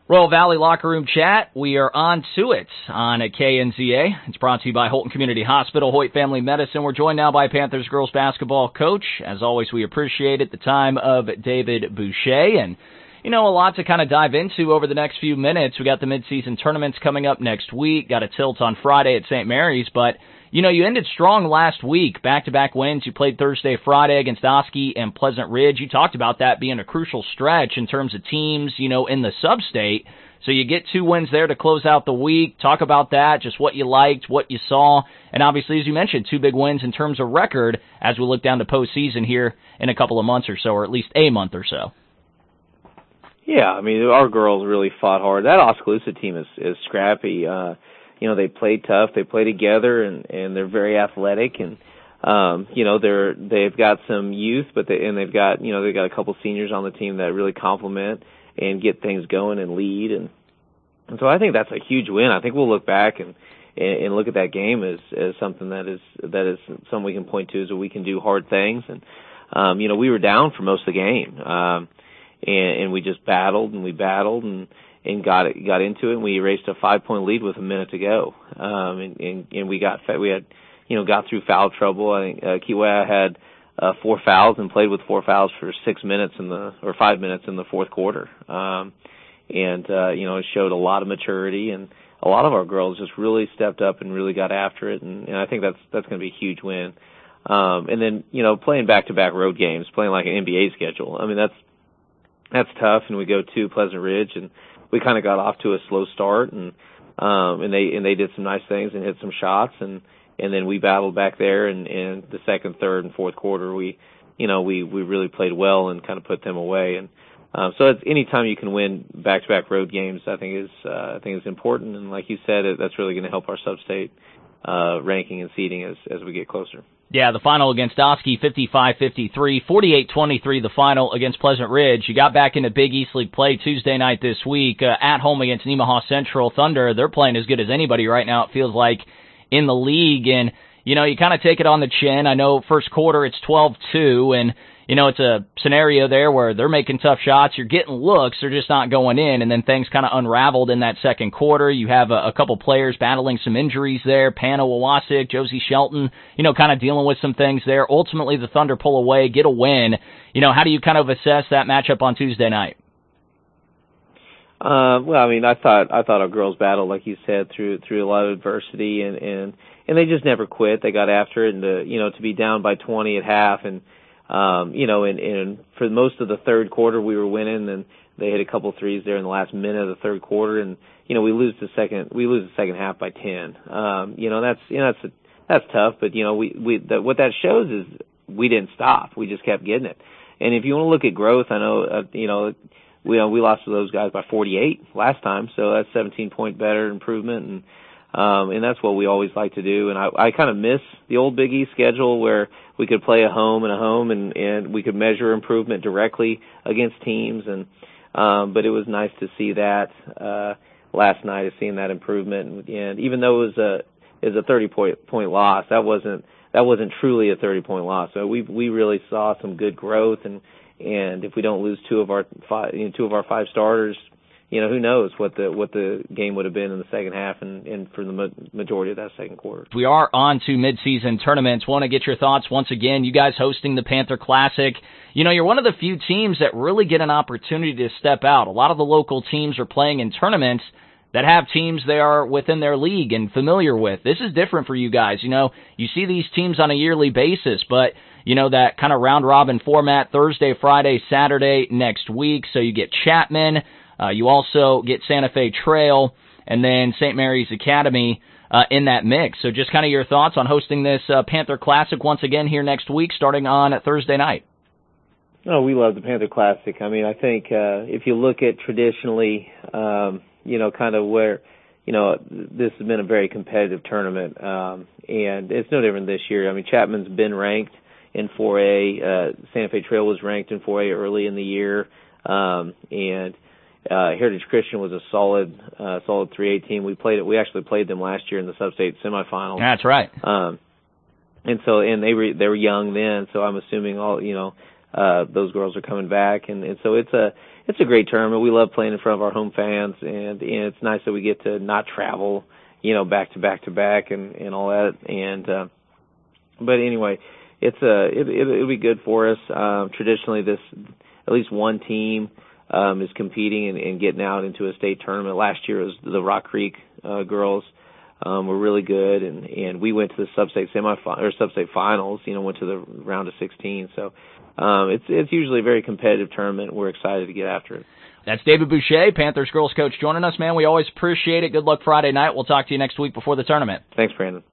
Royal Valley Locker Room Chat. We are on to it on KNZA. It's brought to you by Holton Community Hospital, Hoyt Family Medicine. We're joined now by Panthers girls basketball coach. As always, we appreciate it. The time of David Boucher. And, a lot to kind of dive into over the next few minutes. We got the midseason tournaments coming up next week. Got a tilt on Friday at St. Mary's. But, you ended strong last week. Back-to-back wins. You played Thursday, Friday against Oskey and Pleasant Ridge. You talked about that being a crucial stretch in terms of teams, in the sub-state. So you get 2 wins there to close out the week. Talk about that, just what you liked, what you saw. And obviously, as you mentioned, 2 big wins in terms of record as we look down to postseason here in a couple of months or so, or at least a month or so. Yeah, our girls really fought hard. That Oskaloosa team is scrappy. They play tough. They play together, and they're very athletic. And they've got some youth, but they've got a couple seniors on the team that really complement and get things going and lead. And so I think that's a huge win. I think we'll look back and look at that game as something that is something we can point to, is that we can do hard things. And we were down for most of the game, and we just battled and got into it, and we erased a 5-point lead with a minute to go. And we got through foul trouble. I think Kiwea had 4 fouls and played with 4 fouls for 5 minutes in the fourth quarter. It showed a lot of maturity, and a lot of our girls just really stepped up and really got after it, and I think that's going to be a huge win. And then, playing back-to-back road games, playing like an NBA schedule. That's tough, and we go to Pleasant Ridge, and we kind of got off to a slow start, and they did some nice things and hit some shots, and then we battled back there, and the second, third, and fourth quarter we really played well and kind of put them away. And so it's anytime you can win back-to-back road games, I think is important, and like you said, that's really going to help our sub-state ranking and seeding as we get closer. Yeah, the final against Oskey, 55-53, 48-23 the final against Pleasant Ridge. You got back into Big East League play Tuesday night this week at home against Nemaha Central Thunder. They're playing as good as anybody right now, it feels like, in the league. And, you kind of take it on the chin. I know first quarter it's 12-2, and, it's a scenario there where they're making tough shots. You're getting looks. They're just not going in. And then things kind of unraveled in that second quarter. You have a couple players battling some injuries there. Pano Wawasik, Josie Shelton, kind of dealing with some things there. Ultimately, the Thunder pull away, get a win. How do you kind of assess that matchup on Tuesday night? I thought our girls battled, like you said, through a lot of adversity, and they just never quit. They got after it, and to be down by 20 at half, and for most of the third quarter we were winning, and they hit a couple threes there in the last minute of the third quarter, and we lose the second half by 10. That's tough, but what that shows is we didn't stop. We just kept getting it. And if you want to look at growth, I know we lost to those guys by 48 last time, so that's 17-point better improvement, and that's what we always like to do. And I kind of miss the old Big East schedule where we could play a home, and we could measure improvement directly against teams. But it was nice to see that last night, of seeing that improvement. And even though it was a 30-point loss, that wasn't truly a 30-point loss. So we really saw some good growth, and if we don't lose two of our 5 starters, who knows what the game would have been in the second half and for the majority of that second quarter. We are on to midseason tournaments. Want to get your thoughts once again. You guys hosting the Panther Classic. You're one of the few teams that really get an opportunity to step out. A lot of the local teams are playing in tournaments that have teams they are within their league and familiar with. This is different for you guys. You see these teams on a yearly basis, but that kind of round-robin format, Thursday, Friday, Saturday next week. So you get Chapman. You also get Santa Fe Trail, and then St. Mary's Academy in that mix. So just kind of your thoughts on hosting this Panther Classic once again here next week, starting on Thursday night. Oh, we love the Panther Classic. I think if you look at traditionally, kind of where, this has been a very competitive tournament, and it's no different this year. Chapman's been ranked in 4A. Santa Fe Trail was ranked in 4A early in the year, and Heritage Christian was a solid 3A team. We actually played them last year in the sub-state semifinals. That's right. And they were young then, so I'm assuming those girls are coming back, and so it's a great tournament. We love playing in front of our home fans, and it's nice that we get to not travel, back to back to back and all that. And but anyway, it'll be good for us. Traditionally, at least one team is competing and getting out into a state tournament. Last year it was the Rock Creek girls. Were really good, and we went to the sub-state sub-state finals. Went to the round of 16. So it's usually a very competitive tournament. We're excited to get after it. That's David Boucher, Panthers girls coach, joining us, man. We always appreciate it. Good luck Friday night. We'll talk to you next week before the tournament. Thanks, Brandon.